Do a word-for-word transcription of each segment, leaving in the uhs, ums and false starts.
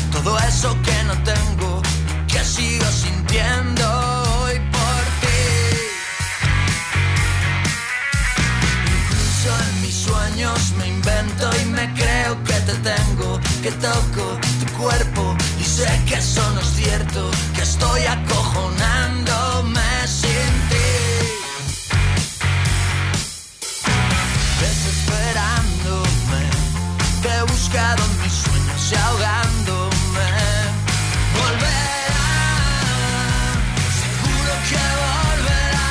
todo eso que no tengo, que sigo sintiendo hoy por ti. Incluso en mis sueños me invento y me creo que te tengo, que toco tu cuerpo y sé que eso no es cierto, que estoy acojonándome sin ti. Desesperándome, te he buscado en mis sueños y ahogándome. Volverá, seguro que volverá.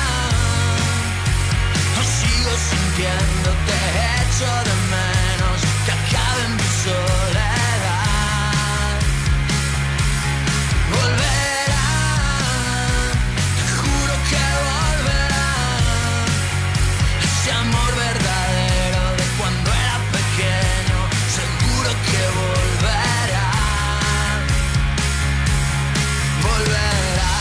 No sigo sintiéndote, echo de menos que acabe en mi soledad. Volverá, te juro que volverá. Ese amor verdadero de cuando era pequeño, seguro que volverá. Volverá.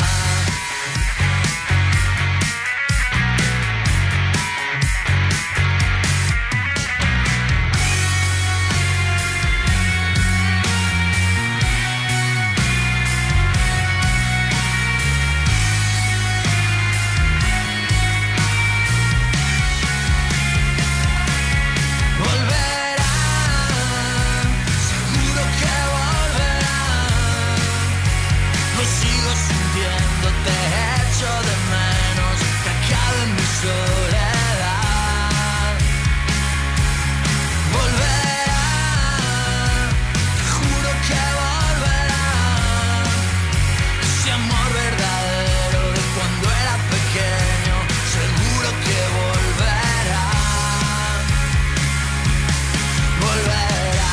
Volverá, seguro que volverá. No sigo sintiéndote, echo de menos que acabe en mi soledad. Volverá, te juro que volverá. Ese amor verdadero de cuando era pequeño, seguro que volverá. Volverá.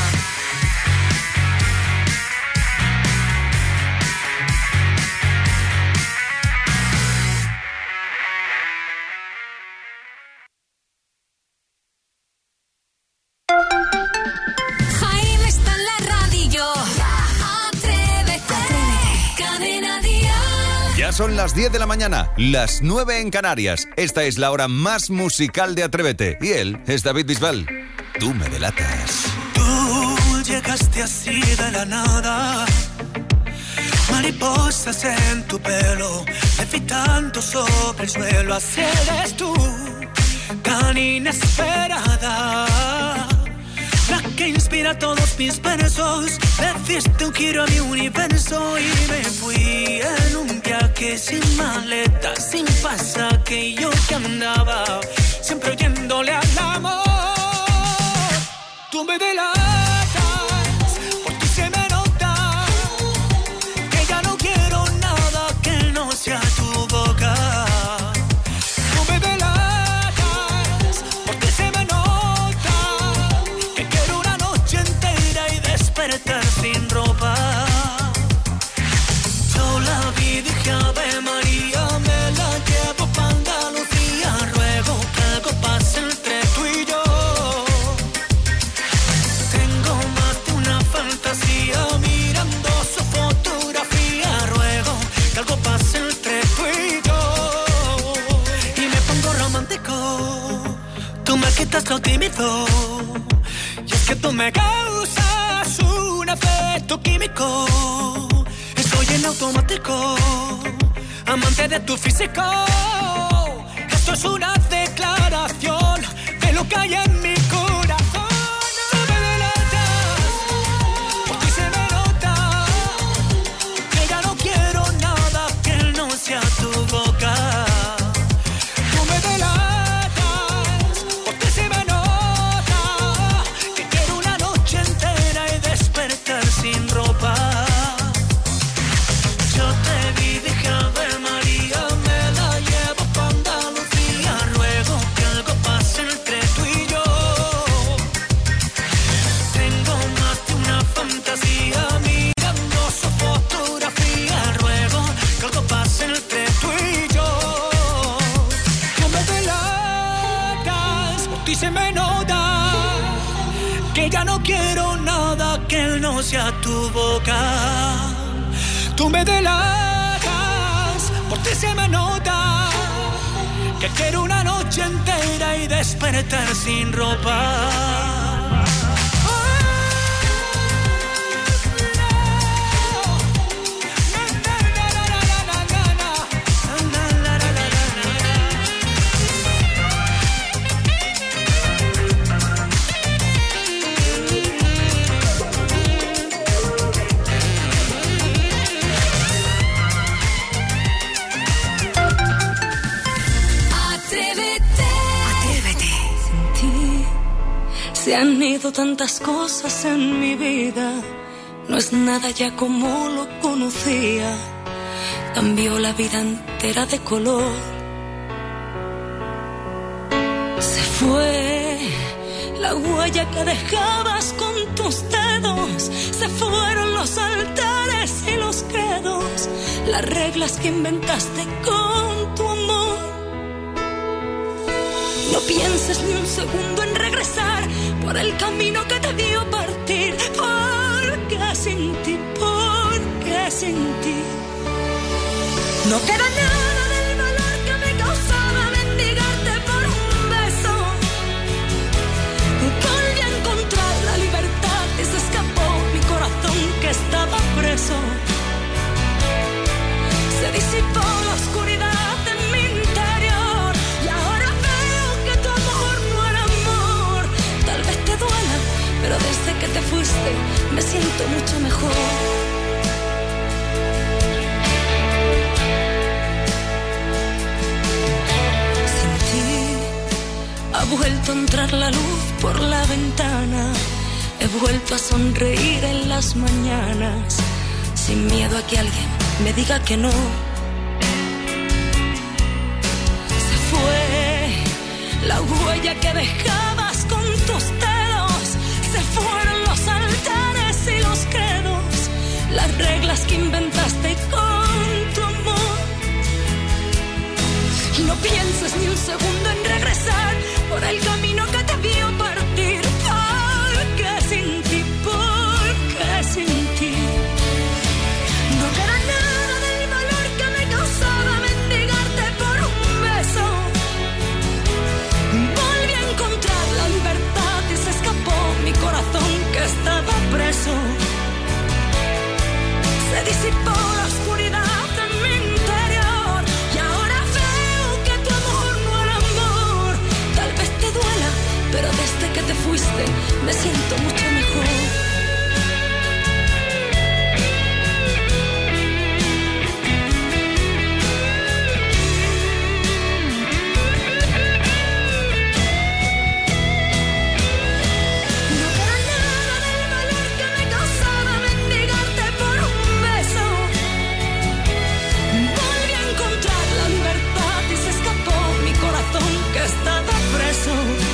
Jaime está en la radio. Atrévete. Cadena Dial. Ya son las diez de la mañana, las nueve en Canarias. Esta es la hora más musical de Atrévete. Y él es David Bisbal. Tú me delatas. Tú llegaste así de la nada, mariposas en tu pelo, levitando sobre el suelo. Así eres tú, tan inesperada, la que inspira todos mis versos. Le diste un giro a mi universo y me fui en un viaje sin maleta, sin pasaje. Y yo que andaba siempre oyéndole al amor. Tú me delatas, por ti se me nota que ya no quiero nada que no sea tu boca. Tú me delatas, por ti se me nota que quiero una noche entera y despertar sin ropa. Yo la vi, dije Ave María, me la llevo pa' Andalucía. Ruego que algo pase entre tú y yo. Tengo más de una fantasía mirando su fotografía. Ruego que algo pase entre tú y yo. Y me pongo romántico, tú me quitas lo tímido. Y es que tú me causas un efecto químico. Estoy en automático, amante de tu físico. Esto es una declaración de lo que hay en mi corazón. Tú me delatas, por ti se me nota que ya no quiero nada que no sea tu boca. Tú me delatas, por ti se me nota que quiero una noche entera y despertar sin ropa. Yo te vi, dije Ave María, me la llevo pa' Andalucía. Ruego que algo pase entre tú y yo. Tengo más de una fantasía mirando su fotografía. Ruego que algo pase entre tú y yo. Tú me delatas, por ti se me nota que ya no quiero nada que no sea tu boca. Tú me delatas, por ti se me nota que quiero una noche entera y despertar sin ropa. Se han ido tantas cosas en mi vida, no es nada ya como lo conocía. Cambió la vida entera de color. Se fue la huella que dejabas con tus dedos, se fueron los altares y los credos, las reglas que inventaste con tu amor. No pienses ni un segundo en regresar por el camino que te vio partir, porque sin ti, porque sin ti no queda nada del valor que me causaba mendigarte por un beso. Volví a encontrar la libertad y se escapó mi corazón que estaba preso. Se disipó la oscuridad en mi interior y ahora veo que tu amor no era amor. Tal vez te duela, pero desde que te fuiste me siento mucho mejor. Ha vuelto a entrar la luz por la ventana, he vuelto a sonreír en las mañanas, sin miedo a que alguien me diga que no. Se fue la huella que dejabas con tus dedos, se fueron los altares y los credos, las reglas que inventaste con tu amor. Y no pienses ni un segundo en regresar por el camino que te vio partir, porque sin ti, porque sin ti no queda nada del valor que me causaba mendigarte por un beso. Volví a encontrar la libertad y se escapó mi corazón que estaba preso. Se disipó la oscuridad en mi interior y ahora veo que tu amor no era amor. Tal vez te duela, pero desde que te fuiste me siento mucho mejor. Estaba preso,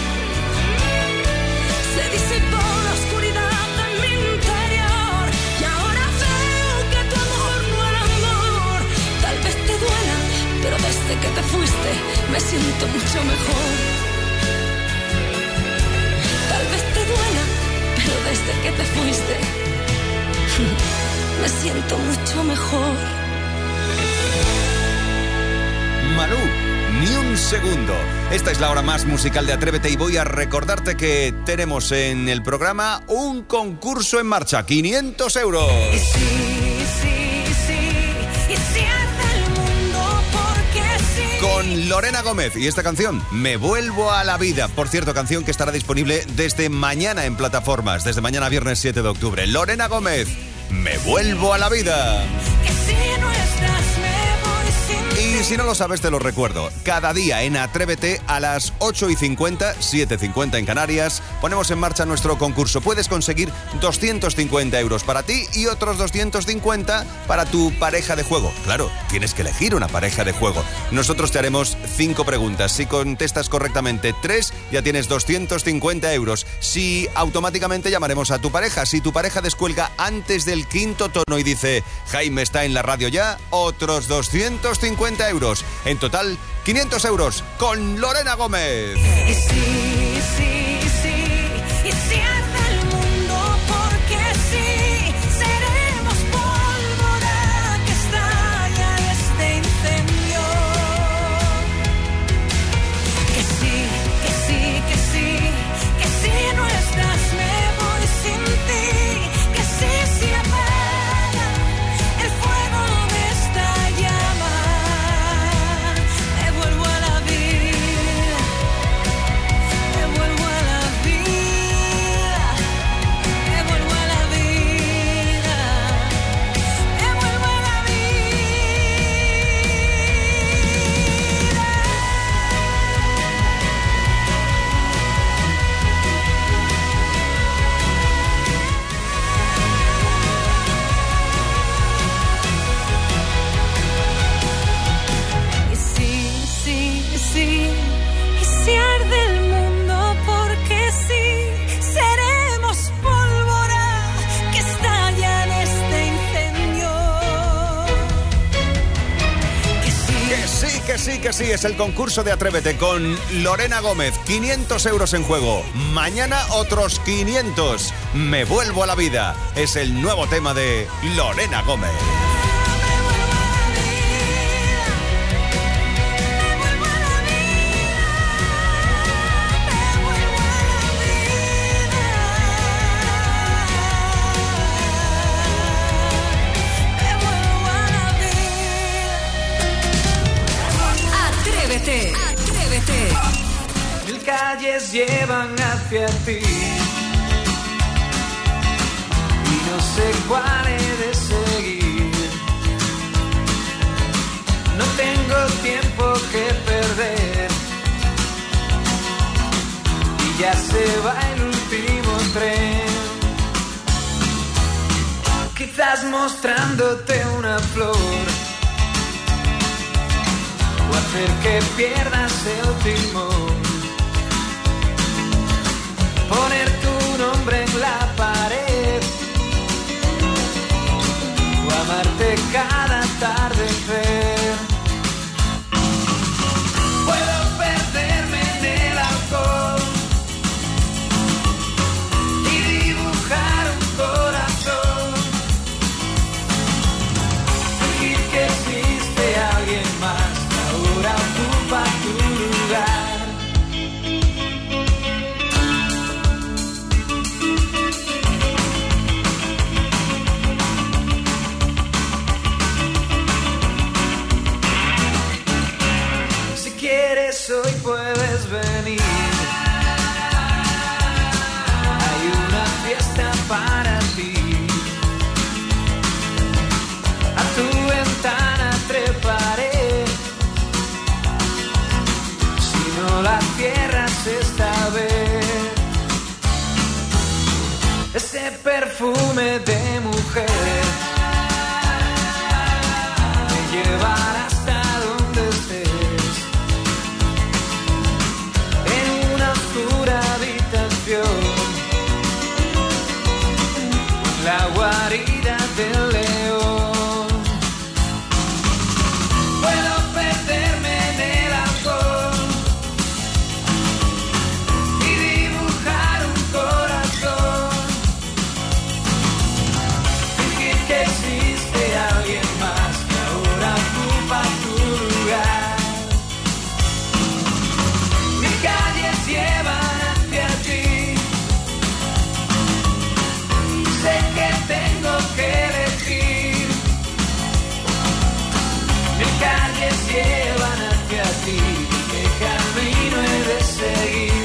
se disipó la oscuridad en mi interior y ahora veo que tu amor no era amor. Tal vez te duela, pero desde que te fuiste me siento mucho mejor. Tal vez te duela, pero desde que te fuiste me siento mucho mejor. Malú, ni un segundo. Esta es la hora más musical de Atrévete y voy a recordarte que tenemos en el programa un concurso en marcha, quinientos euros. Y sí, sí, sí, y si arde el mundo porque sí. Con Lorena Gómez y esta canción, Me vuelvo a la vida. Por cierto, canción que estará disponible desde mañana en plataformas, desde mañana viernes siete de octubre. Lorena Gómez, Me vuelvo a la vida. Que si no estás me voy sin Y si no lo sabes, te lo recuerdo. Cada día en Atrévete a las ocho y cincuenta, siete y cincuenta en Canarias, ponemos en marcha nuestro concurso. Puedes conseguir doscientos cincuenta euros para ti y otros doscientos cincuenta para tu pareja de juego. Claro, tienes que elegir una pareja de juego. Nosotros te haremos cinco preguntas. Si contestas correctamente tres, ya tienes doscientos cincuenta euros. Si automáticamente llamaremos a tu pareja. Si tu pareja descuelga antes del quinto tono y dice Jaime está en la radio ya, otros doscientos cincuenta euros. En total, quinientos euros con Lorena Gómez. Y sí, sí, sí, y si arde el mundo porque sí, seremos pólvora que estalla este incendio. Que sí, que sí, que sí, que si no estás me voy sin ti, que sí se apaga el fuego de esta llama. Me vuelvo a la vida. que sí, es el concurso de Atrévete con Lorena Gómez. quinientos euros en juego. Mañana otros quinientos. Me vuelvo a la vida. Es el nuevo tema de Lorena Gómez. Atrévete, atrévete. Mil calles llevan hacia ti y no sé cuál he de seguir. No tengo tiempo que perder y ya se va el último tren. Quizás mostrándote una flor o hacer que pierdas el timón, poner tu nombre en la pared o amarte cada atardecer. Puedo perderme en el alcohol y dibujar un corazón, fingir que existe alguien más que ahora ocupa tu lugar. Hoy puedes venir, hay una fiesta para ti. A tu ventana treparé, si no la cierras esta vez. Ese perfume de mujer me llevará hasta donde estés, la guarida del león. Puedo perderme en el alcohol y dibujar un corazón, fingir que existe alguien más que ahora ocupa tu lugar. Mis calles llevan hacia ti, sé que tengo que elegir. Mis calles llevan hacia ti, ¿qué camino he de seguir?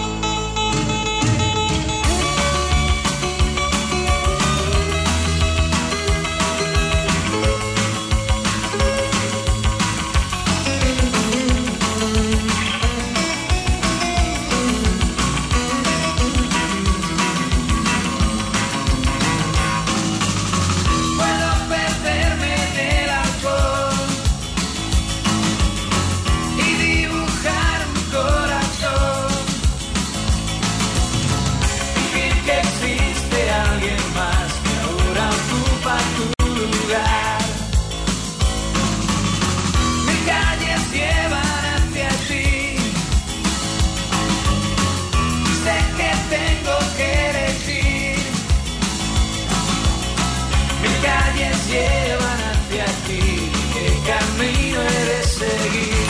Llevan hacia ti, ¿qué camino he de seguir?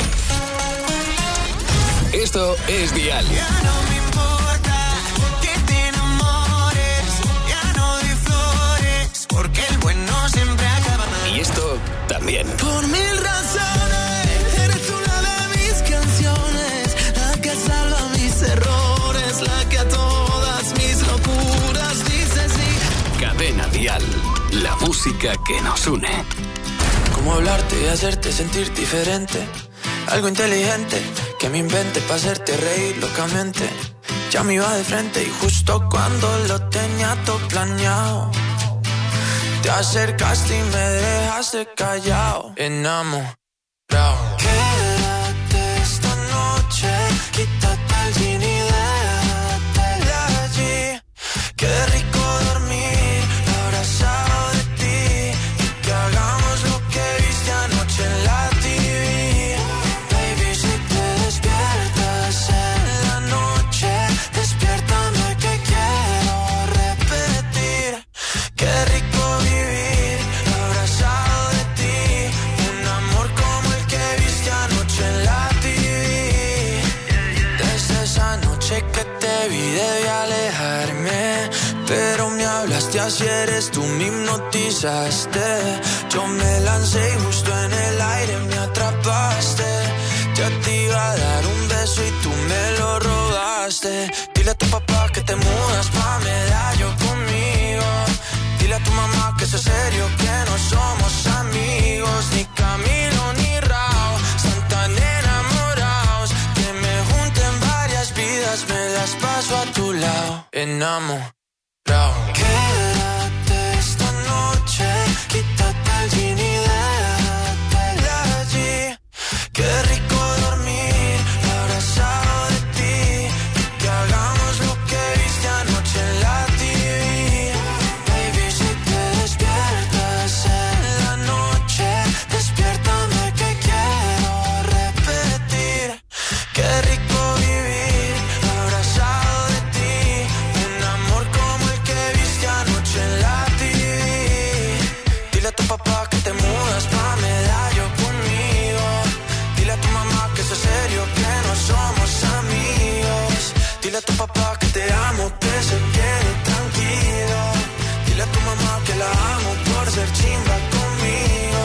Esto es Dial. Ya no me importa que te enamores, ya no doy flores, porque el bueno siempre acaba mal. Y esto también. Por mil razones, eres una de mis canciones, la que salva mis errores, la que a todas mis locuras dice sí. Cadena Dial. La música que nos une. Cómo hablarte y hacerte sentir diferente. Algo inteligente que me invente para hacerte reír locamente. Ya me iba de frente y justo cuando lo tenía todo planeado, te acercaste y me dejaste callado. Enamorado. Quédate esta noche, quítate el jean y déjate de allí. Qué rico dormir abrazado de ti y que hagamos lo que viste anoche en la T V. así eres, tú me hipnotizaste. Yo me lancé y justo en el aire me atrapaste. Ya te iba a dar un beso y tú me lo robaste. Dile a tu papá que te mudas pa' Medallo conmigo. Dile a tu mamá que eso es serio, que no somos amigos. Ni Camilo ni Rao, están tan enamorados que me junten varias vidas, me las paso a tu lado. Enamorado. Quédate esta noche, quítate el jean y déjate allí. Qué rico dormir abrazado de ti, y que hagamos lo que viste anoche en la T V. Baby, si te despiertas en la noche, despiértame que quiero repetir. Qué rico vivir abrazado de ti, un amor como el que viste anoche en la T V. Dile a tu papá que te mudas pa' Medallo conmigo. Dile a tu mamá que eso es serio, que no somos amigos. Dile a tu papá que te amo, que se quede tranquilo. Dile a tu mamá que la amo por ser chimba conmigo.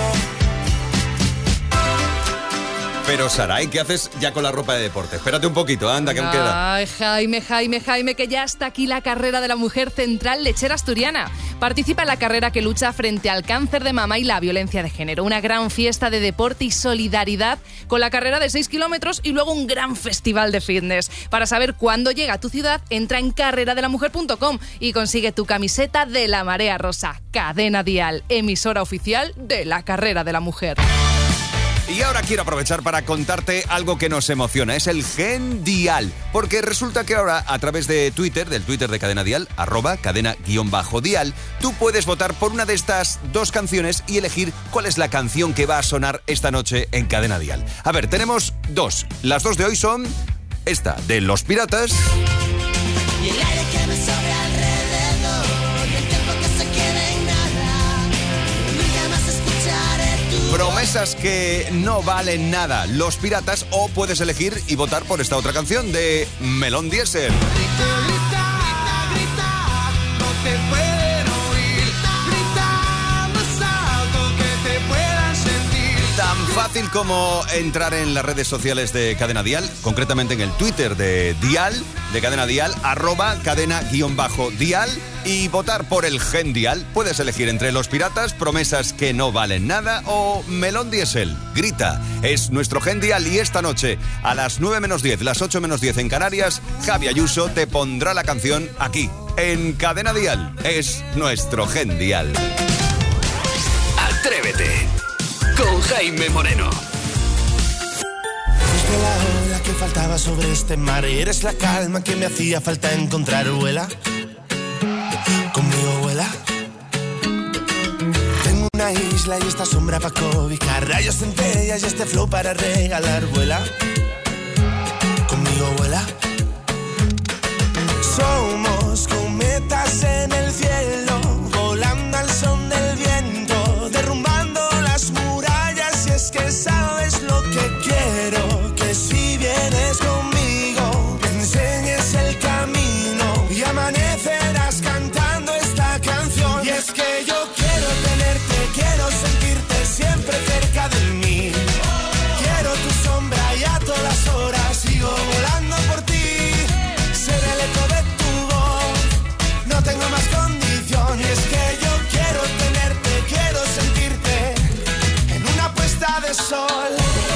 Pero Saray, ¿qué haces ya con la ropa de deporte? Espérate un poquito, anda, que aún queda. Ay, Jaime, Jaime, Jaime, que ya está aquí la carrera de la mujer central lechera asturiana. Participa en la carrera que lucha frente al cáncer de mama y la violencia de género. Una gran fiesta de deporte y solidaridad con la carrera de seis kilómetros y luego un gran festival de fitness. Para saber cuándo llega a tu ciudad, entra en carrera de la mujer punto com y consigue tu camiseta de la Marea Rosa. Cadena Dial, emisora oficial de la carrera de la mujer. Y ahora quiero aprovechar para contarte algo que nos emociona, es el Gen Dial, porque resulta que ahora a través de Twitter, del Twitter de Cadena Dial, arroba cadena guión bajo dial, tú puedes votar por una de estas dos canciones y elegir cuál es la canción que va a sonar esta noche en Cadena Dial. A ver, tenemos dos, las dos de hoy son esta, de Los Piratas. Y el aire que me sobra alrededor, el tiempo que se queda en nada, nunca más escucharé tu Promesas que no valen nada, Los Piratas, o puedes elegir y votar por esta otra canción de Melón Diesel. Grita, grita, grita, no te pueden oír. Grita más alto que te puedan sentir. Tan fácil como entrar en las redes sociales de Cadena Dial, concretamente en el Twitter de Dial, de Cadena Dial, arroba cadena guión bajo dial, y votar por el Gen Dial. Puedes elegir entre Los Piratas, Promesas que no valen nada, o Melón Diesel, Grita. Es nuestro Gen Dial y esta noche, a las nueve menos diez, las ocho menos diez en Canarias, Javi Ayuso te pondrá la canción aquí, en Cadena Dial. Es nuestro Gen Dial. Atrévete con Jaime Moreno. Fuiste la ola que faltaba sobre este mar, eres la calma que me hacía falta encontrar. Vuela conmigo, vuela. Tengo una isla y esta sombra para cobijar, rayos, centellas y este flow para regalar. Vuela conmigo, vuela. Somos cometas en el cielo, volando al son del viento, derrumbando las murallas. Y es que sabes lo que quiero, que si vienes conmigo me enseñes el camino y amanecerás cantando esta canción. Y es que yo quiero tenerte, quiero sentirte siempre cerca de mí. Quiero tu sombra y a todas horas sigo volando por ti. Ser el eco de tu voz, no tengo más condición. Y es que yo quiero tenerte, quiero sentirte en una puesta de sol.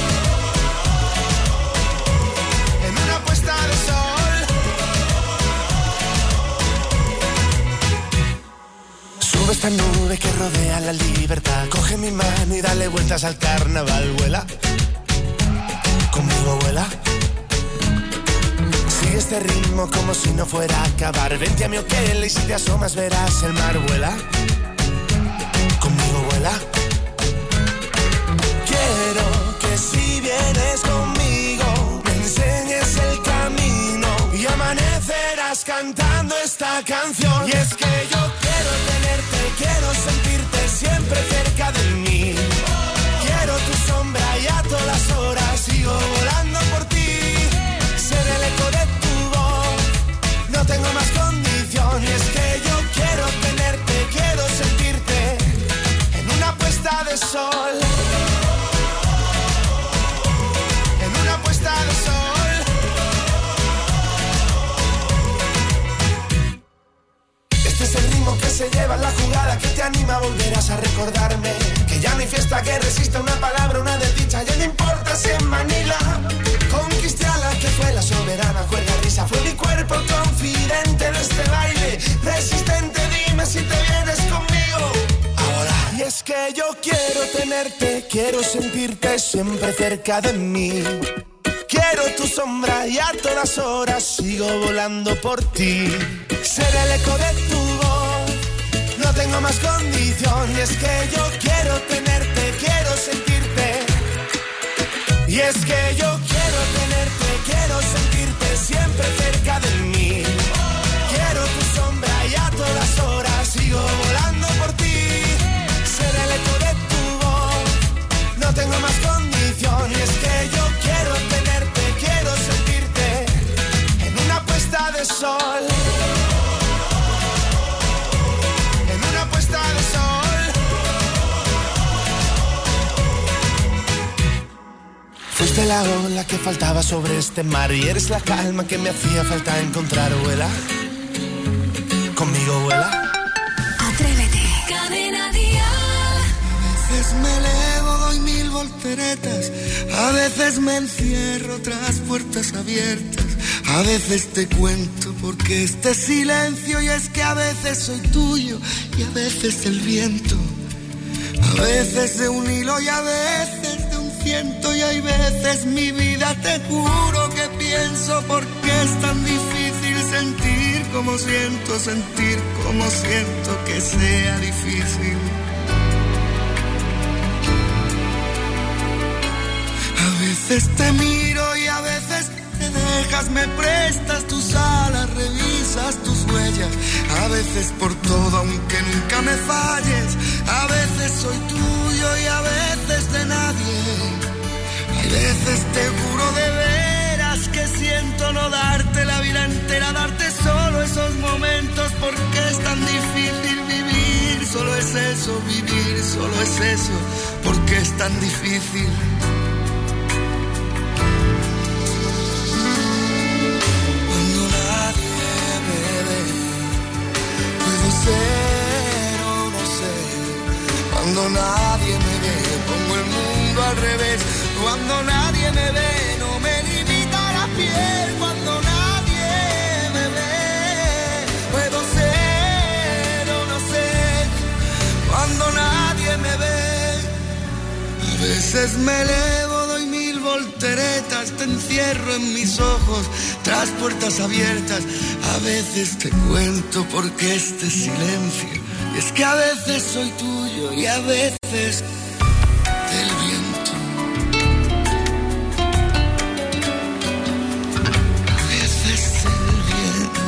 En una puesta de sol. Sube esta nube que rodea la libertad, coge mi mano y dale vueltas al carnaval. Vuela conmigo, vuela. Sigue este ritmo como si no fuera a acabar. Vente a mi hotel y si te asomas verás el mar. Vuela conmigo, vuela. Quiero que si vienes conmigo me enseñes el camino y amanecerás cantando esta canción. Y es que yo quiero tenerte, quiero sentirte siempre cerca de mí. Quiero tu sombra y a todas horas sigo volando por ti. Ser el eco de tu voz, no tengo más condición. Y es que yo quiero tenerte, recordarme que ya no hay fiesta que resista una palabra, una desdicha. Ya no importa si en Manila conquisté a la que fue la soberana cuerda risa. Fue mi cuerpo confidente en este baile resistente. Dime si te vienes conmigo ahora. Y es que yo quiero tenerte, quiero sentirte siempre cerca de mí. Quiero tu sombra y a todas horas sigo volando por ti. Ser el eco de tu voz, no tengo más condición. Y es que yo quiero tenerte, quiero sentirte. Y es que yo quiero tenerte, quiero sentirte siempre cerca de mí. Quiero tu sombra y a todas horas sigo volando por ti. Ser el eco de tu voz, no tengo más condición. Y es que yo quiero tenerte, quiero sentirte en una puesta de sol. En una puesta de sol. Fuiste la ola que faltaba sobre este mar y eres la calma que me hacía falta encontrar. Vuela, conmigo vuela. Atrévete. Cadena Dial. A veces me elevo, doy mil volteretas. A veces me encierro tras puertas abiertas. A veces te cuento porque este silencio. Y es que a veces soy tuyo y a veces el viento. A veces de un hilo y a veces de un ciento. Y hay veces mi vida te juro que pienso por qué es tan difícil sentir como siento, sentir como siento que sea difícil. A veces te miro y a veces te dejas, me prestas tus alas, revisas tus huellas. A veces por todo, aunque nunca me falles. A veces soy tuyo y a veces de nadie. Hay veces te juro de veras que siento no darte la vida entera, darte solo esos momentos porque es tan difícil vivir. Solo es eso, vivir, solo es eso, porque es tan difícil. Ser o no sé, cuando nadie me ve, pongo el mundo al revés. Cuando nadie me ve, no me limita la piel. Cuando nadie me ve, puedo ser o no sé, cuando nadie me ve. A veces me elevo, doy mil volteretas, te encierro en mis ojos, tras puertas abiertas. A veces te cuento porque este silencio. Y es que a veces soy tuyo y a veces del viento. A veces del viento.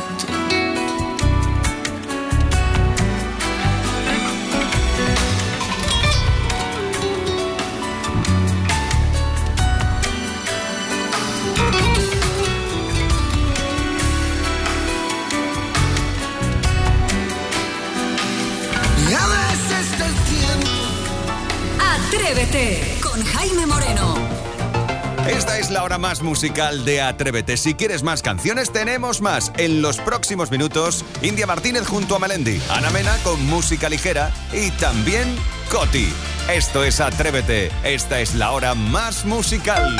Atrévete con Jaime Moreno. Esta es la hora más musical de Atrévete. Si quieres más canciones, tenemos más. En los próximos minutos, India Martínez junto a Melendi, Ana Mena con música ligera y también Coti. Esto es Atrévete. Esta es la hora más musical.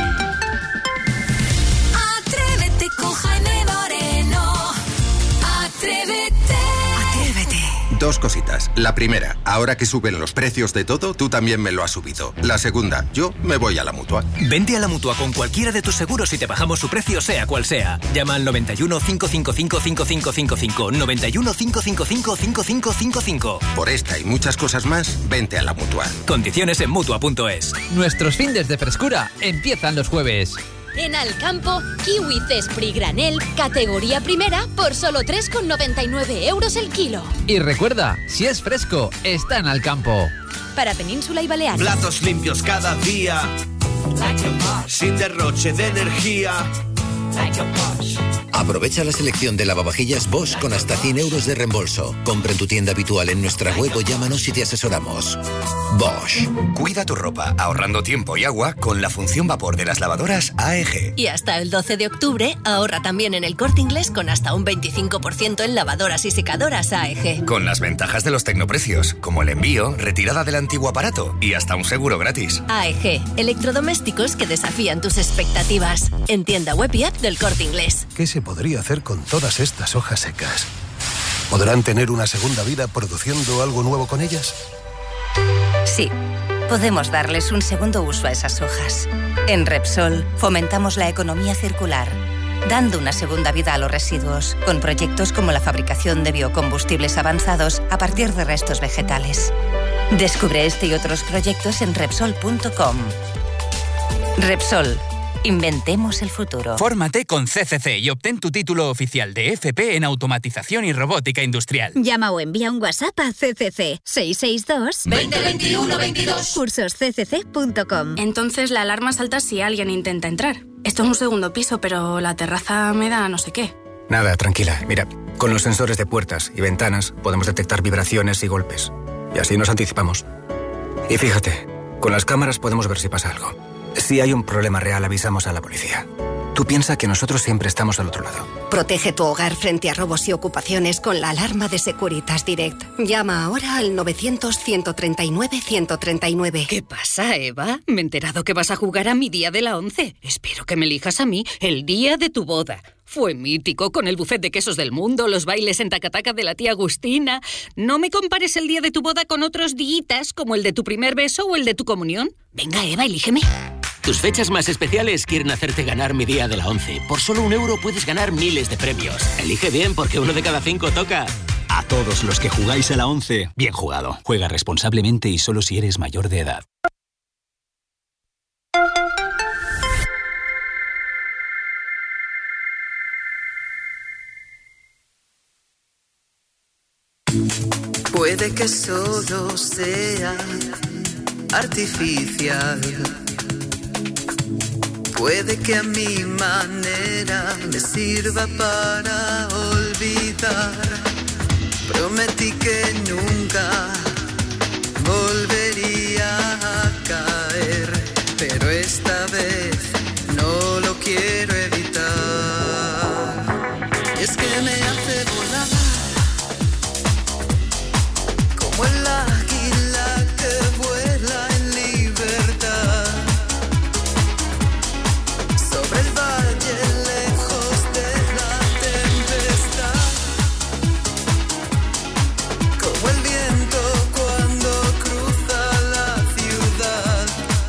Atrévete con Jaime Moreno. Atrévete. Dos cositas. La primera, ahora que suben los precios de todo, tú también me lo has subido. La segunda, yo me voy a la Mutua. Vente a la Mutua con cualquiera de tus seguros y te bajamos su precio sea cual sea. Llama al noventa y uno, cinco cinco cinco, cinco cinco cinco cinco, noventa y uno, cinco cinco cinco, cinco cinco cinco cinco. Por esta y muchas cosas más, vente a la Mutua. Condiciones en Mutua punto es. Nuestros fines de frescura empiezan los jueves. En Alcampo, kiwi Cespri granel, categoría primera, por solo tres con noventa y nueve euros el kilo. Y recuerda, si es fresco, está en Alcampo. Para Península y Baleares. Platos limpios cada día, like sin derroche de energía, like Aprovecha la selección de lavavajillas Bosch con hasta cien euros de reembolso. Compra en tu tienda habitual en nuestra web o llámanos y te asesoramos. Bosch. Cuida tu ropa ahorrando tiempo y agua con la función vapor de las lavadoras A E G. Y hasta el doce de octubre ahorra también en el Corte Inglés con hasta un veinticinco por ciento en lavadoras y secadoras A E G. Con las ventajas de los tecnoprecios, como el envío, retirada del antiguo aparato y hasta un seguro gratis. A E G, electrodomésticos que desafían tus expectativas. En tienda web y app del Corte Inglés. ¿Qué se podría hacer con todas estas hojas secas? ¿Podrán tener una segunda vida produciendo algo nuevo con ellas? Sí, podemos darles un segundo uso a esas hojas. En Repsol fomentamos la economía circular, dando una segunda vida a los residuos, con proyectos como la fabricación de biocombustibles avanzados a partir de restos vegetales. Descubre este y otros proyectos en Repsol punto com. Repsol. Inventemos el futuro. Fórmate con C C C y obtén tu título oficial de F P en automatización y robótica industrial. Llama o envía un WhatsApp a C C C seis seis dos, veinte veintiuno veintidós. cursos c c c punto com. Entonces la alarma salta si alguien intenta entrar. Esto es un segundo piso, pero la terraza me da no sé qué. Nada, tranquila. Mira, con los sensores de puertas y ventanas podemos detectar vibraciones y golpes. Y así nos anticipamos. Y fíjate, con las cámaras podemos ver si pasa algo. Si hay un problema real, avisamos a la policía. Tú piensa que nosotros siempre estamos al otro lado. Protege tu hogar frente a robos y ocupaciones con la alarma de Securitas Direct. Llama ahora al novecientos, ciento treinta y nueve, ciento treinta y nueve. ¿Qué pasa, Eva? Me he enterado que vas a jugar a mi día de la once. Espero que me elijas a mí el día de tu boda. Fue mítico, con el buffet de quesos del mundo, los bailes en tacataca de la tía Agustina. No me compares el día de tu boda con otros días, como el de tu primer beso o el de tu comunión. Venga, Eva, elígeme. Tus fechas más especiales quieren hacerte ganar mi día de la once. Por solo un euro puedes ganar miles de premios. Elige bien, porque uno de cada cinco toca. A todos los que jugáis a la once, bien jugado. Juega responsablemente y solo si eres mayor de edad. Puede que solo sea artificial. Puede que a mi manera me sirva para olvidar. Prometí que nunca volvería a caer, pero esta vez no lo quiero evitar. Y es que me hace volar como el águila que vuela en libertad sobre el valle lejos de la tempestad, como el viento cuando cruza la ciudad,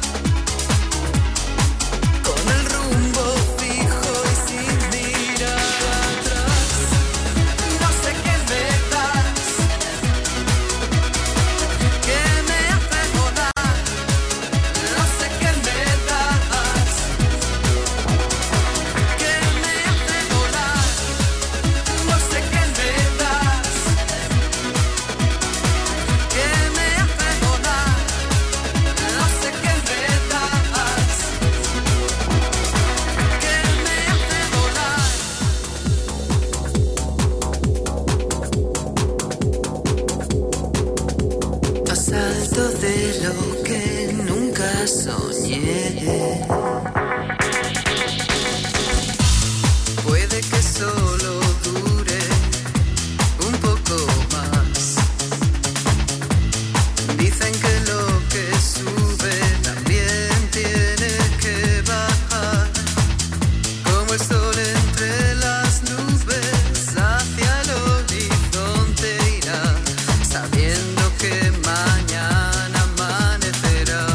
con el rumbo fijo y sin mirar atrás. No sé qué me das, que me hace volar. No sé qué me das, que me hace volar. No sé qué me das, que me hace volar. No sé qué me das, que me hace volar. Más alto de lo que nunca soñé. Puede que solo dure un poco más. Dicen que lo que sube también tiene que bajar, como el sol entre las nubes hacia el horizonte irá, sabiendo que mañana amanecerá.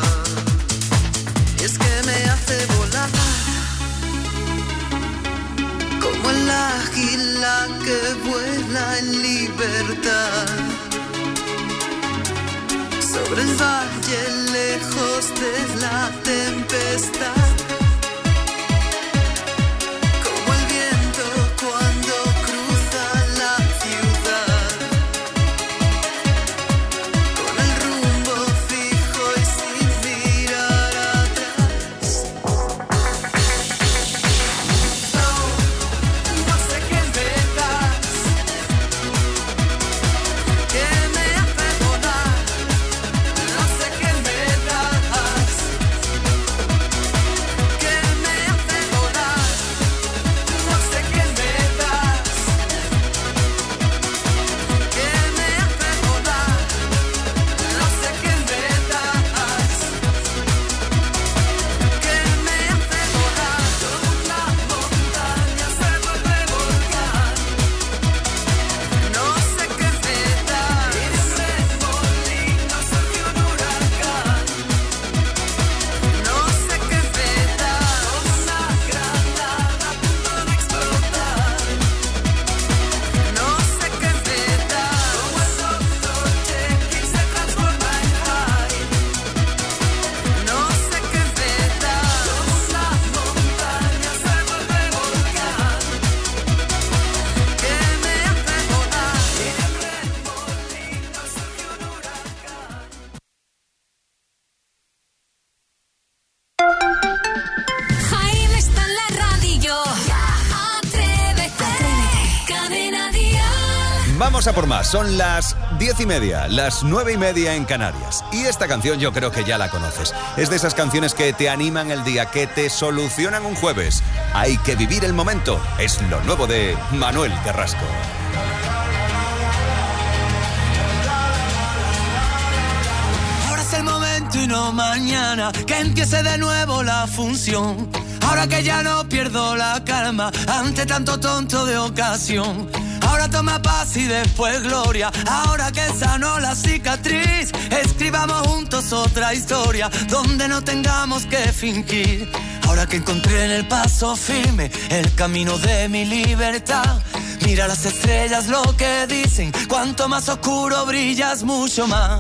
Y es que me hace volar como el águila que vuela en libertad sobre el valle lejos de la tempestad, como el viento cuando cruza la ciudad, con el rumbo fijo y sin mirar atrás. No, Vamos a por más, son las diez y media, las nueve y media en Canarias. Y esta canción yo creo que ya la conoces. Es de esas canciones que te animan el día, que te solucionan un jueves. Hay que vivir el momento. Es lo nuevo de Manuel Carrasco. Ahora es el momento y no mañana, que empiece de nuevo la función. Ahora que ya no pierdo la calma ante tanto tonto de ocasión. Ahora toma paz y después gloria. Ahora que sanó la cicatriz, escribamos juntos otra historia donde no tengamos que fingir. Ahora que encontré en el paso firme el camino de mi libertad. Mira las estrellas lo que dicen, cuanto más oscuro brillas mucho más.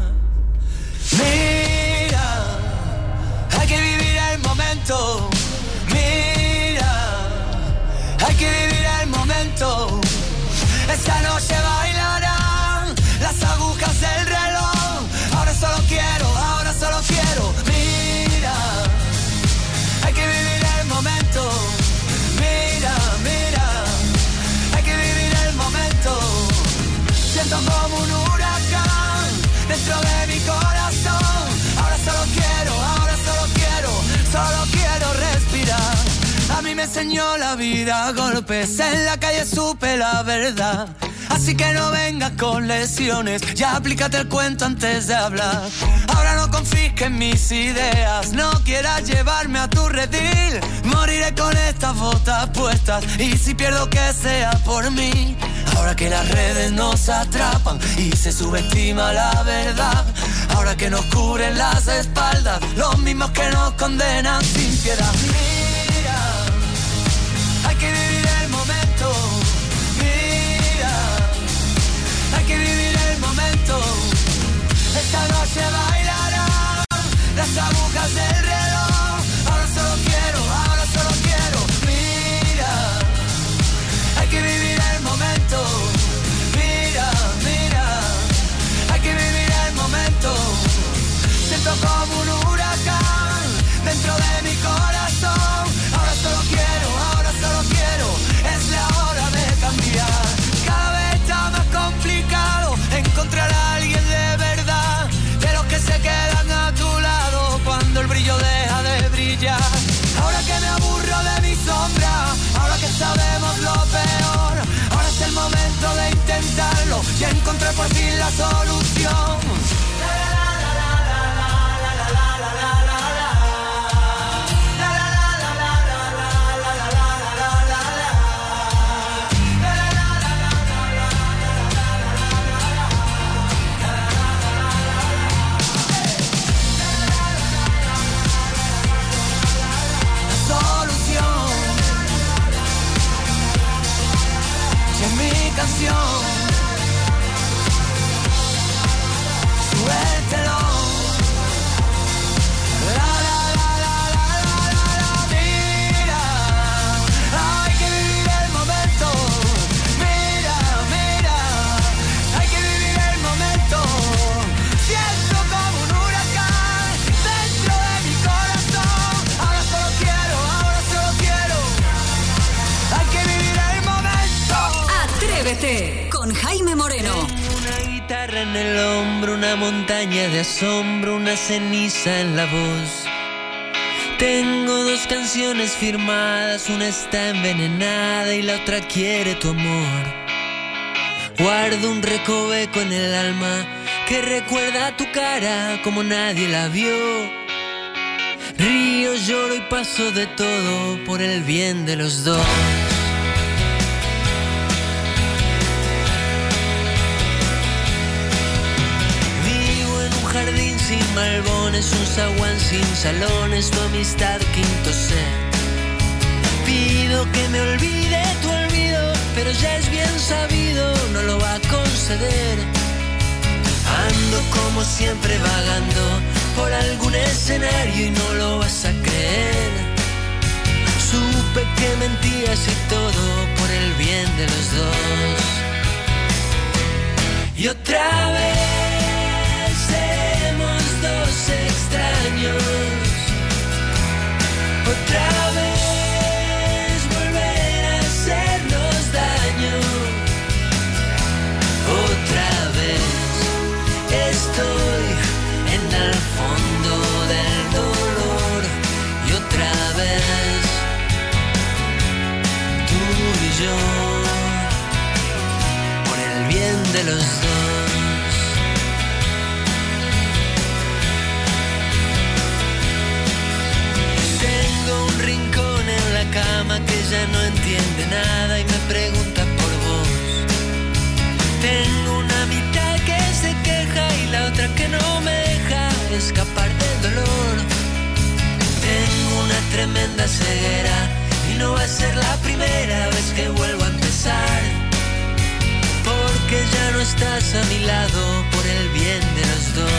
Mira, hay que vivir el momento. Mira, hay que vivir el momento. Esta noche bailarán las agujas del reloj. Ahora solo quiero, ahora solo quiero. Mira, hay que vivir el momento. Mira, mira, hay que vivir el momento. Siento como un huracán dentro de mi corazón. Ahora solo quiero, ahora solo quiero, solo quiero respirar. A mí me enseñó la vida a golpes, en la calle supe la verdad. Así que no vengas con lesiones, ya aplícate el cuento antes de hablar. Ahora no confisques mis ideas, no quieras llevarme a tu redil. Moriré con estas botas puestas, y si pierdo que sea por mí. Ahora que las redes nos atrapan y se subestima la verdad. Ahora que nos cubren las espaldas los mismos que nos condenan sin piedad. Hay que vivir el momento. Mira, hay que vivir el momento. Esta noche bailarán las agujas del reloj. Ahora solo quiero, ahora solo quiero. Mira, hay que vivir el momento. Mira, mira, hay que vivir el momento. Siento como un huracán dentro de mi corazón. Ahora solo quiero, ahora solo quiero, es la hora de cambiar. Cada vez está más complicado encontrar a alguien de verdad, de los que se quedan a tu lado cuando el brillo deja de brillar. Ahora que me aburro de mi sombra, ahora que sabemos lo peor, ahora es el momento de intentarlo y encontré por fin la solución. Canción, suéltelo. La la la la la la la la. Mira, hay que vivir el momento. Mira, mira, hay que vivir el momento. Siento como un huracán dentro de mi corazón. Ahora solo quiero, ahora solo quiero. Hay que vivir el momento. Atrévete con Jaime Moreno. Tengo una guitarra en el hombro, una montaña de asombro, una ceniza en la voz. Tengo dos canciones firmadas, una está envenenada y la otra quiere tu amor. Guardo un recoveco en el alma que recuerda tu cara como nadie la vio. Río, lloro y paso de todo por el bien de los dos. Jardín sin malbones, un zaguán sin salones, tu amistad quinto set. Pido que me olvide tu olvido, pero ya es bien sabido, no lo va a conceder. Ando como siempre vagando por algún escenario y no lo vas a creer. Supe que mentías y todo por el bien de los dos. Y otra vez dos extraños, otra vez volver a hacernos daño, ella no entiende nada y me pregunta por vos. Tengo una mitad que se queja y la otra que no me deja escapar del dolor. Tengo una tremenda ceguera y no va a ser la primera vez que vuelvo a empezar, porque ya no estás a mi lado por el bien de los dos.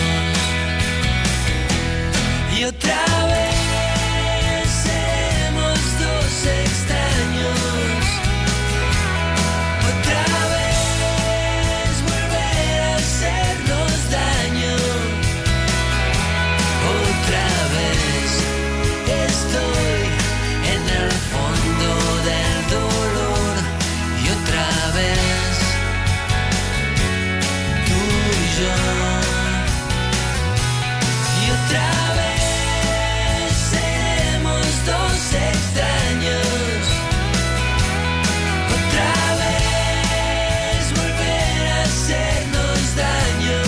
Y otra vez seremos dos extraños. Otra vez volver a hacernos daño. Otra vez estoy en el fondo del dolor. Y otra vez tú y yo. Y otra vez seremos dos extraños. Otra vez volver a hacernos daño.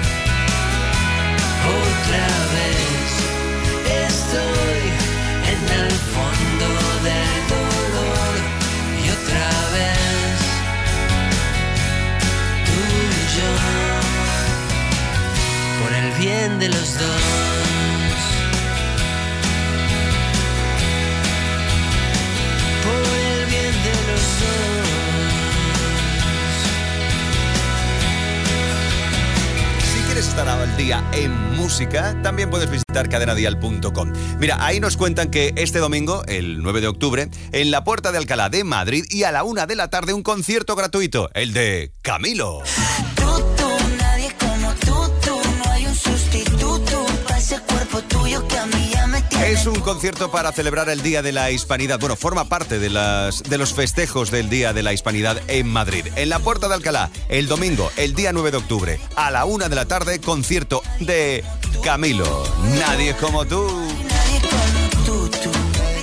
Otra vez estoy en el fondo del dolor. Y otra vez tú y yo, por el bien de los dos. Por el bien de los dos. Si quieres estar al día en música, también puedes visitar cadena dial punto com. Mira, ahí nos cuentan que este domingo, el nueve de octubre, en la Puerta de Alcalá de Madrid y a la una de la tarde un concierto gratuito, el de Camilo. Tú, tú, nadie como tú, tú, no hay un sustituto para ese cuerpo tuyo que a mí ya me tiene. Es un concierto para celebrar el Día de la Hispanidad. Bueno, forma parte de, las, de los festejos del Día de la Hispanidad en Madrid. En la Puerta de Alcalá, el domingo, el día nueve de octubre, a la una de la tarde, concierto de Camilo. Nadie como tú. Nadie como tú, tú.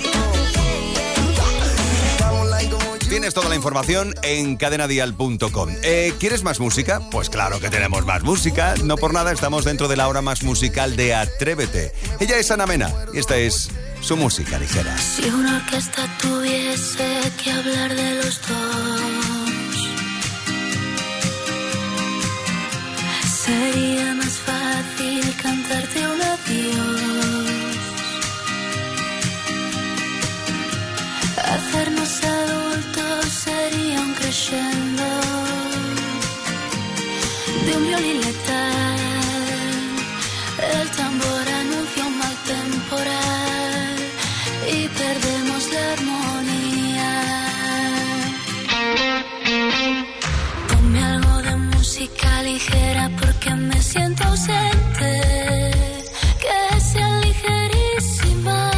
Tienes toda la información en cadena dial punto com. Eh, ¿Quieres más música? Pues claro que tenemos más música. No por nada estamos dentro de la hora más musical de Atrévete. Ella es Ana Mena y esta es su música ligera. Si una orquesta tuviese que hablar de los dos, sería más fácil cantarte un adiós, hacernos adultos sería un crescendo de un violín letal. El tambor anuncia un mal temporal y perdemos la armonía. Ponme algo de música ligera porque me siento ausente, que sea ligerísima,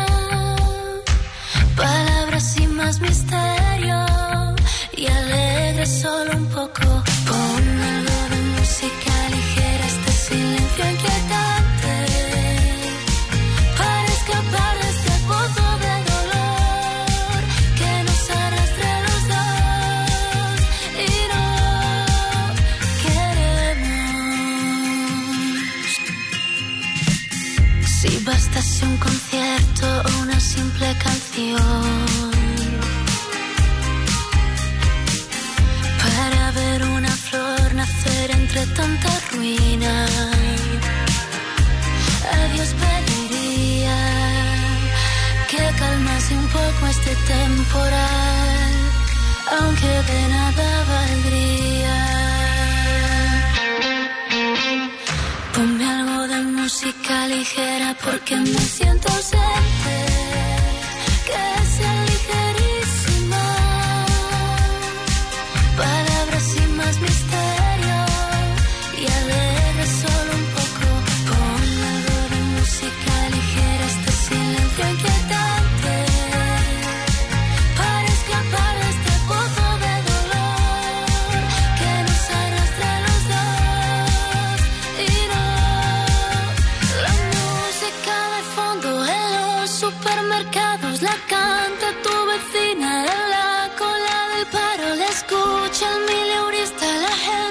palabras sin más misterio y alegre solo un poco. Ponme algo de música ligera, este silencio inquietante, para escapar de este pozo de dolor que nos arrastra a los dos y no queremos. Si bastase un concierto o una simple canción para ver una flor nacer entre tanta ruina, a Dios pediría que calmase un poco este temporal, aunque de nada valdría. Ponme algo de música ligera porque me siento ausente, que sea ligerísima, palabras sin más misterio y alegre solo un poco. Ponme algo de música ligera, este silencio inquietante, para escapar de este pozo de dolor que nos arrastra a los dos y no. La música de fondo en los supermercados la canta tu vecina en la cola del paro, la escucha el mileurista, la gente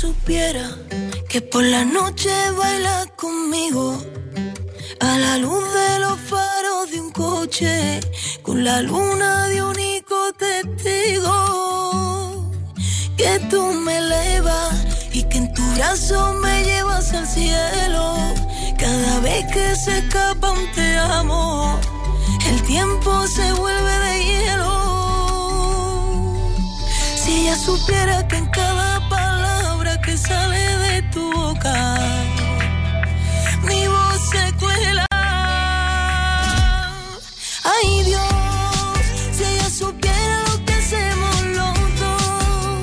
supiera que por la noche baila conmigo a la luz de los faros de un coche, con la luna de único testigo, que tú me elevas y que en tu brazo me llevas al cielo. Cada vez que se escapa un te amo, el tiempo se vuelve de hielo. Si ella supiera que en cada palabra que sale de tu boca, mi voz se cuela. Ay Dios, si ella supiera lo que hacemos los dos.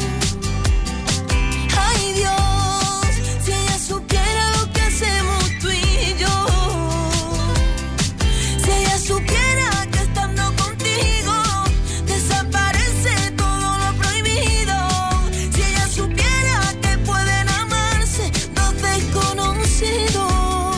Ay Dios, si ella supiera lo que hacemos tú y yo. Si ella supiera que estando contigo desaparece todo lo prohibido. Si ella supiera que pueden amarse dos desconocidos.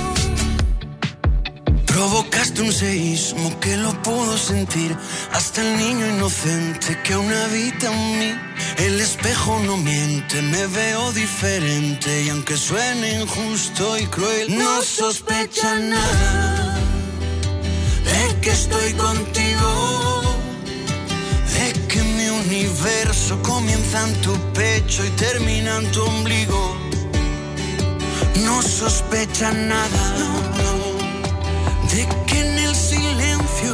Provocaste un seísmo que lo puedo sentir, hasta el niño inocente que aún habita en mí. El espejo no miente, me veo diferente, y aunque suene injusto y cruel, no sospecha nada de que estoy contigo, de que mi universo comienza en tu pecho y termina en tu ombligo. No sospecha nada de que en el silencio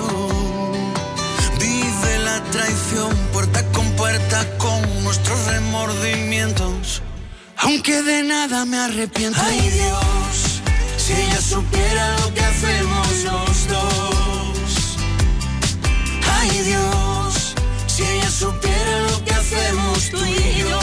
vive la traición, puerta con puerta con nuestros remordimientos, aunque de nada me arrepiento. Ay Dios, si ella supiera lo que hacemos los dos. Ay Dios, si ella supiera lo que hacemos tú y yo.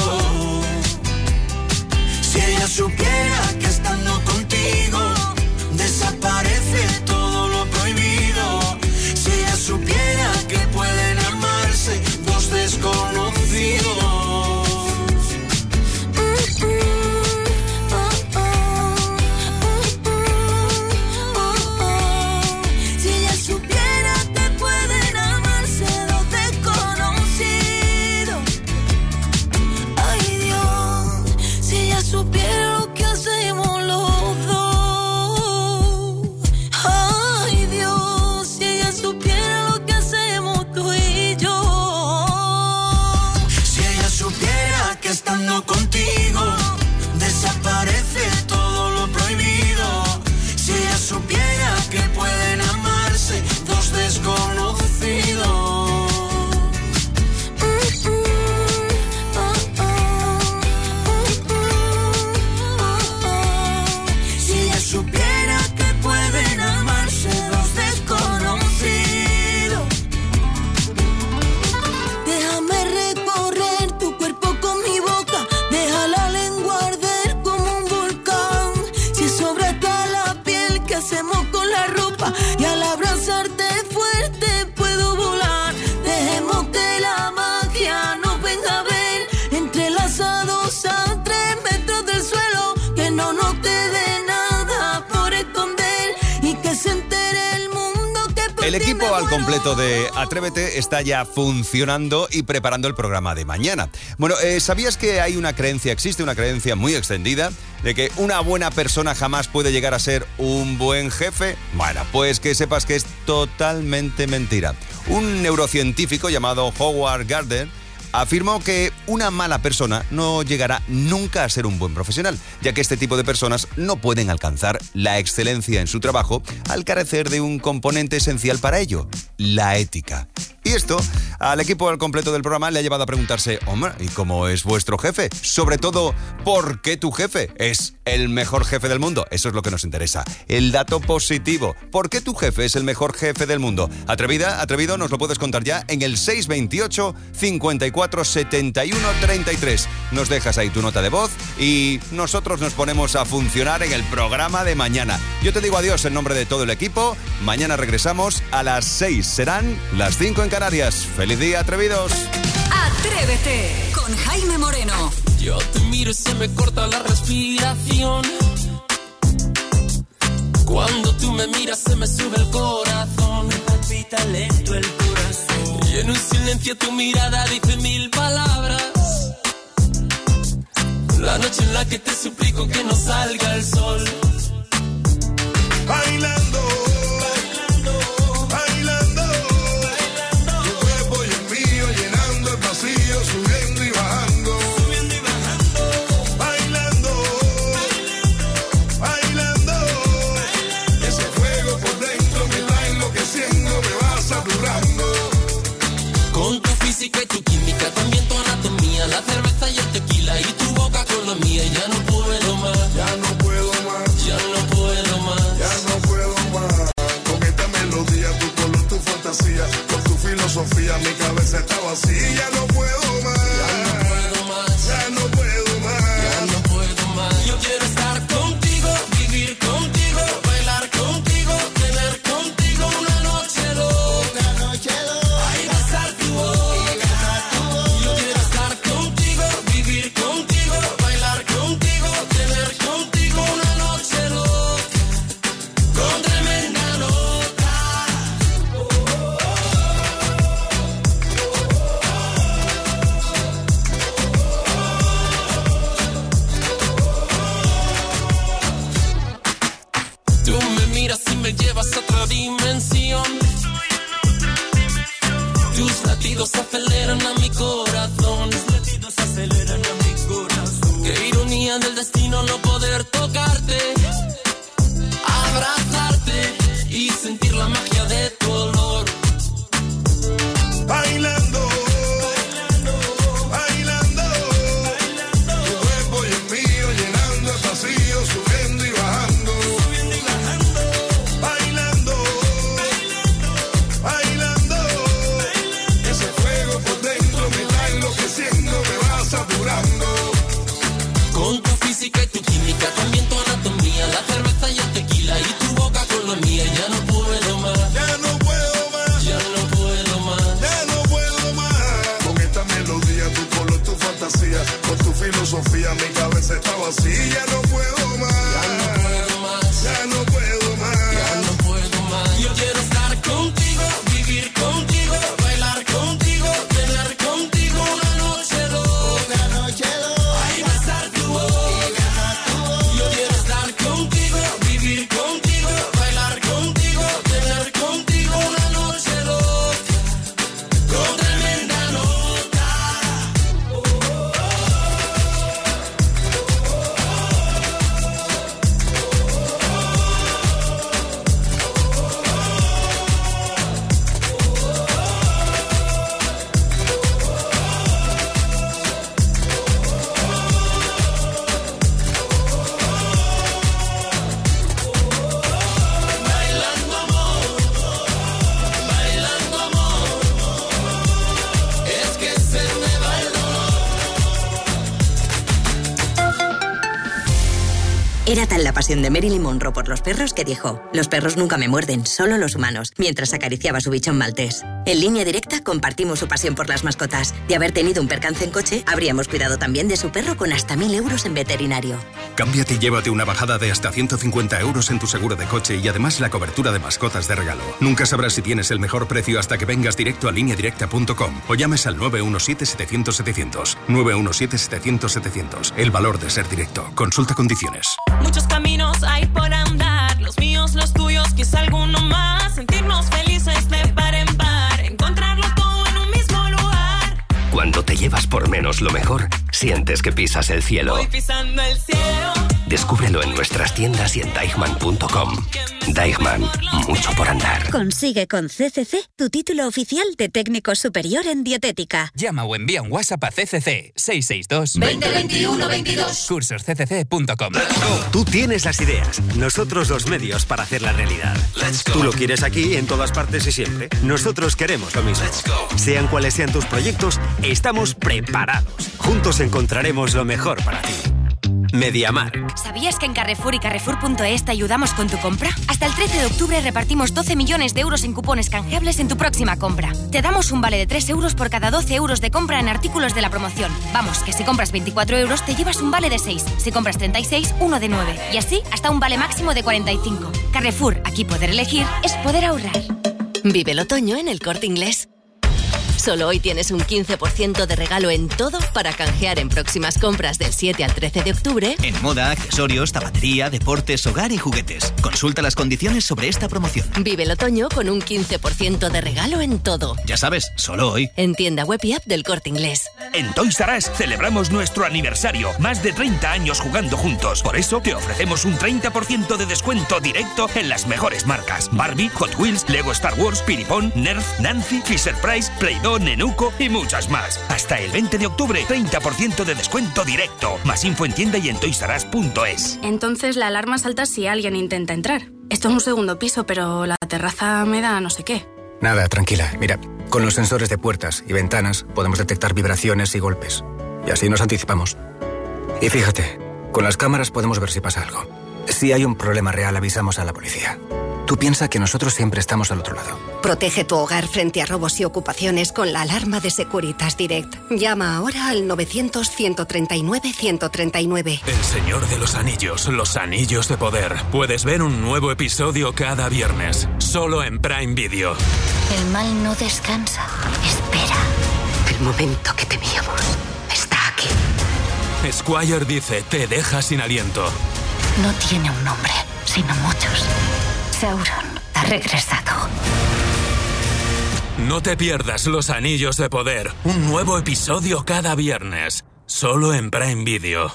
Si ella supiera que estando contigo desaparece todo lo prohibido. Si ella supiera que pueden amarse dos desconocidos. Si ella supiera que pueden amarse dos desconocidos. Ay Dios, si ella supiera lo que hacemos los dos. Ay Dios, si ella supiera lo que hacemos tú y yo. Si ella supiera que estando contigo desaparece todo lo prohibido. Si ella supiera que pueden amarse dos desconocidos. Si ella supiera que pueden amarse dos desconocidos. Déjame recorrer tu cuerpo con mi boca, deja la lengua arder como un volcán. Si sobra hasta la piel, ¿qué hacemos con la ropa? Y al abrazarte fuerte puedo volar. Dejemos que la magia nos venga a ver, entrelazados a tres metros del suelo. Que no nos quede nada por esconder y que se entere el mundo que por El ti equipo me al muero. completo de Atrévete está ya funcionando y preparando el programa de mañana. Bueno, eh, ¿sabías que hay una creencia, existe una creencia muy extendida de que una buena persona jamás puede llegar a ser un buen jefe? Bueno, pues que sepas que es totalmente mentira. Un neurocientífico llamado Howard Gardner afirmó que una mala persona no llegará nunca a ser un buen profesional, ya que este tipo de personas no pueden alcanzar la excelencia en su trabajo al carecer de un componente esencial para ello, la ética. Y esto al equipo al completo del programa le ha llevado a preguntarse, hombre, ¿y cómo es vuestro jefe? Sobre todo, ¿por qué tu jefe es el mejor jefe del mundo? Eso es lo que nos interesa. El dato positivo. ¿Por qué tu jefe es el mejor jefe del mundo? Atrevida, atrevido, nos lo puedes contar ya en el seis veintiocho, cincuenta y cuatro, setenta y uno, treinta y tres. Nos dejas ahí tu nota de voz y nosotros nos ponemos a funcionar en el programa de mañana. Yo te digo adiós en nombre de todo el equipo. Mañana regresamos a las seis. Serán las cinco en Canarias. ¡Feliz día, atrevidos! Atrévete con Jaime Moreno. Yo te miro y se me corta la respiración. Cuando tú me miras se me sube el corazón. Me palpita lento el corazón. Y en un silencio tu mirada dice mil palabras. La noche en la que te suplico que no salga el sol. Bailando, bailando, bailando, bailando. Tu cuerpo y el mío llenando el vacío, subiendo y bajando, subiendo y bajando. Bailando, bailando, bailando, bailando. Ese fuego por dentro me va enloqueciendo, me va saturando. Con tu física y tu química, también tu anatomía, la cerveza y el tequila y tu boca con la mía. Ya no puedo más, ya no puedo más, ya no puedo más, ya no puedo más. Con esta melodía, tu color, tu fantasía, con tu filosofía, mi cabeza está vacía. Ya no puedo más, ya no puedo más, ya no puedo más, ya no puedo más. Yo quiero estar contigo, vivir contigo, bailar contigo, tener contigo una noche loca, una noche loca. Ay, besar tu boca. Yo quiero estar contigo, vivir contigo, bailar contigo, tener contigo una noche loca, con tremenda nota. Tú me miras y me llevas a otra dimensión. Tus latidos aceleran a mi corazón. Tus latidos aceleran a mi corazón. Qué ironía del destino no poder tocarte, abrazarte y sentir la magia de tu olor. bailando, bailando, bailando, bailando. Tu cuerpo y el mío llenando el vacío, subiendo y bajando, subiendo y bajando. Bailando, bailando, bailando, bailando. Ese fuego por dentro me está enloqueciendo, me va saturando. Con tu física y tu química, también tu anatomía, la cerveza y el tequila y tu boca con la mía. Ya no puedo más, Ya no puedo más, ya no puedo más. ya no puedo más. Con esta melodía, tu color, tu fantasía, con tu filosofía, mi cabeza está vacía. Ya no puedo más, Ya no puedo más, ya no puedo más. ya no puedo más. Yo quiero estar contigo, vivir contigo, bailar contigo, tener contigo una noche loca, una noche loca. Ay, besar tu boca. Yo quiero estar contigo, vivir contigo, bailar contigo, tener contigo una noche loca, con tremenda nota. Bailando amor, bailando amor, es que se me va el Era tal la pasión de Marilyn Monroe por los perros que dijo: los perros nunca me muerden, solo los humanos, mientras acariciaba su bichón maltés. En Línea Directa compartimos su pasión por las mascotas. De haber tenido un percance en coche, habríamos cuidado también de su perro con hasta mil euros en veterinario. Cámbiate y llévate una bajada de hasta ciento cincuenta euros en tu seguro de coche y además la cobertura de mascotas de regalo. Nunca sabrás si tienes el mejor precio hasta que vengas directo a línea directa punto com o llames al nueve uno siete, setecientos, setecientos. nueve uno siete, setecientos, setecientos. El valor de ser directo. Consulta condiciones. Muchos caminos hay por andar, los míos, los tuyos, quizá alguno más. Sentirnos felices de par en par, encontrarlo todo en un mismo lugar. Cuando te llevas por menos lo mejor, sientes que pisas el cielo. Voy pisando el cielo. Descúbrelo en nuestras tiendas y en Deichmann punto com. Deichmann, mucho por andar. Consigue con C C C tu título oficial de técnico superior en dietética. Llama o envía un WhatsApp a C C C seis seis dos, veinte veintiuno veintidós. cursos c c c punto com. Tú tienes las ideas, nosotros los medios para hacerla realidad. Tú lo quieres aquí, en todas partes y siempre. Nosotros queremos lo mismo. Sean cuales sean tus proyectos, estamos preparados. Juntos encontraremos lo mejor para ti. MediaMarkt. ¿Sabías que en Carrefour y Carrefour punto es te ayudamos con tu compra? Hasta el trece de octubre repartimos doce millones de euros en cupones canjeables en tu próxima compra. Te damos un vale de tres euros por cada doce euros de compra en artículos de la promoción. Vamos, que si compras veinticuatro euros te llevas un vale de seis. Si compras treinta y seis, uno de nueve. Y así hasta un vale máximo de cuarenta y cinco. Carrefour, aquí poder elegir es poder ahorrar. Vive el otoño en El Corte Inglés. Solo hoy tienes un quince por ciento de regalo en todo para canjear en próximas compras del siete al trece de octubre. En moda, accesorios, zapatería, deportes, hogar y juguetes. Consulta las condiciones sobre esta promoción. Vive el otoño con un quince por ciento de regalo en todo. Ya sabes, solo hoy. En tienda web y app del Corte Inglés. En Toys R Us celebramos nuestro aniversario. Más de treinta años jugando juntos. Por eso te ofrecemos un treinta por ciento de descuento directo en las mejores marcas. Barbie, Hot Wheels, Lego Star Wars, Piripón, Nerf, Nancy, Fisher Price, Play-Doh, Nenuco y muchas más. Hasta el veinte de octubre, treinta por ciento de descuento directo. Más info en tienda y en toys r us punto es. Entonces la alarma salta si alguien intenta entrar. Esto es un segundo piso, pero la terraza me da no sé qué. Nada, tranquila. Mira, con los sensores de puertas y ventanas podemos detectar vibraciones y golpes. Y así nos anticipamos. Y fíjate, con las cámaras podemos ver si pasa algo. Si hay un problema real, avisamos a la policía. Tú piensa que nosotros siempre estamos al otro lado. Protege tu hogar frente a robos y ocupaciones con la alarma de Securitas Direct. Llama ahora al novecientos, ciento treinta y nueve, ciento treinta y nueve. El Señor de los Anillos, los Anillos de Poder. Puedes ver un nuevo episodio cada viernes, solo en Prime Video. El mal no descansa. Espera. El momento que temíamos está aquí. Squire dice, te deja sin aliento. No tiene un nombre, sino muchos. Sauron ha regresado. No te pierdas Los Anillos de Poder. Un nuevo episodio cada viernes. Solo en Prime Video.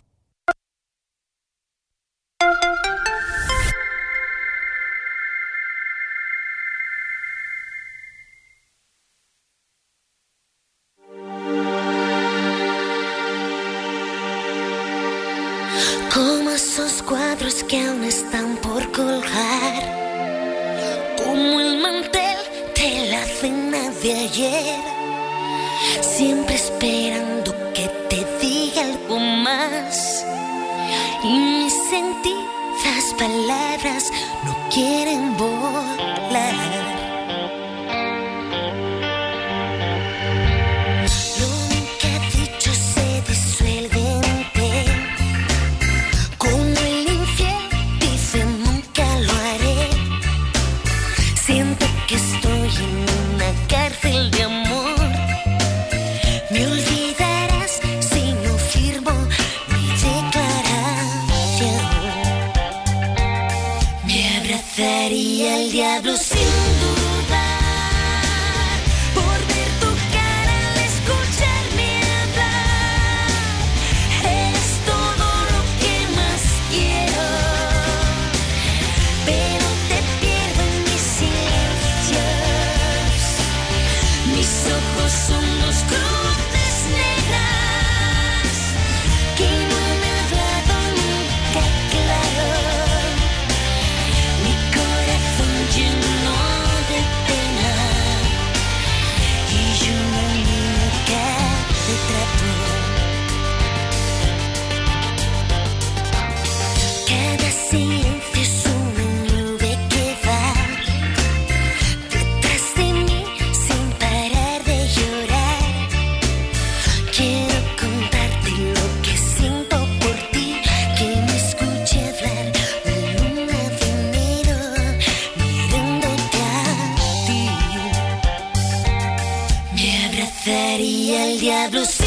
Como esos cuadros que aún están por colgar, como el mantel de la cena de ayer, siempre esperando que te diga algo más. Y mis sentidas palabras no quieren volar. El diablo sin dudar por ver tu cara al escucharme hablar. Eres todo lo que más quiero, pero te pierdo en mis silencios. Mis ojos son dos cruces negras que no han hablado nunca claro. Lleno de pena y yo nunca te trato. Cada silencio es una nube que va detrás de mí sin parar de llorar. Quiero contarte lo que siento por ti, que me escuche hablar la luna de enero. Daría el diablo.